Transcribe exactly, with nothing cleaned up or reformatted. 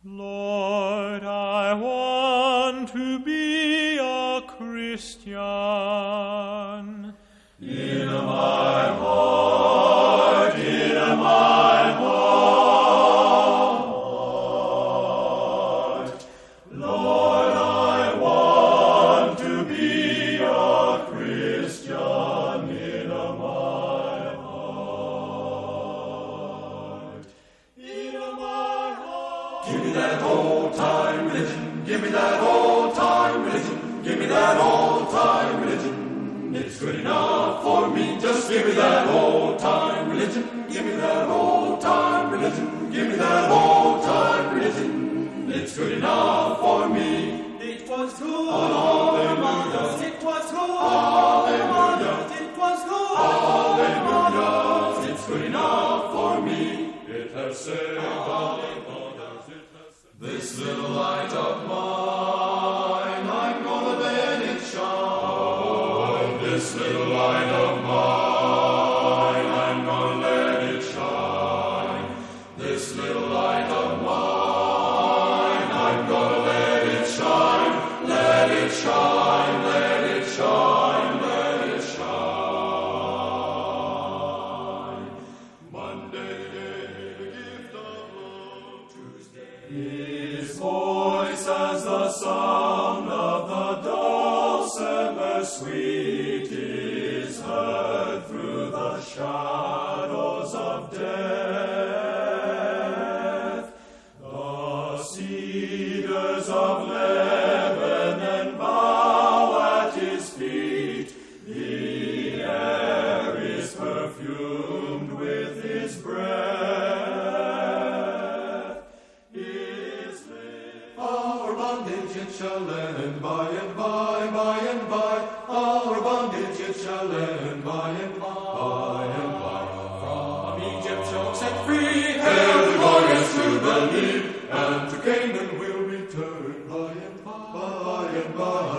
Lord, I want to be a Christian. In my heart, in my heart, Lord, I want to be a Christian in my heart. In my heart. Give me that old-time religion, give me that old-time religion, give me that old-time religion. It's good enough for me. Just give me that old-time religion. Give me that old-time religion. Give me that old-time religion. It's good enough for me. It was good. Hallelujah. It was good. Hallelujah. It was good. Hallelujah. It's good enough for me. It has saved all the others. It has saved. This little light of mine, I'm gonna let it shine. This little light of mine, I'm gonna let it shine. This little light of mine, I'm gonna let it shine. Let it shine, let it shine, let it shine. Monday, the gift of love. Tuesday, his voice as the sound of the dulcimer sweet is heard through the shadows of death. The cedars of Lebanon bow at his feet. The air is perfumed with his breath. His lips our bondage it shall end by and by, by and by. Our bondage it shall end by and by, by and by. From Egypt shall set free, hail the glorious Jubilee, and to Canaan we'll return by and by, by and by.